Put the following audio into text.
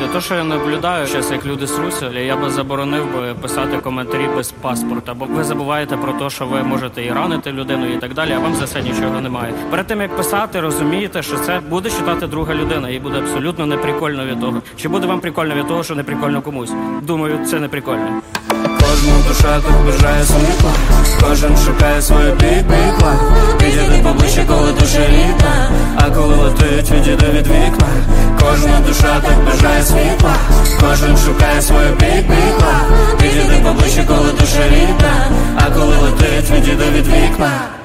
то, що я наблюдаю зараз, як люди сруться, я би заборонив би писати коментарі без паспорта, бо ви забуваєте про те, що ви можете і ранити людину і так далі, а вам за це нічого немає. Перед тим, як писати, розумієте, що це буде читати друга людина, і буде абсолютно неприкольно від того. Чи буде вам прикольно від того, що не прикольно комусь? Думаю, це не прикольно. Кожна душа тут бажає світла, кожен шукає свою big life. Підійди поближче, коли душа літа, а коли летить, відійди від вікна. Кожна душа тут бажає світла, кожен шукає свою big life. Підійди поближче, коли душа літа, а коли летить, відійди від вікна.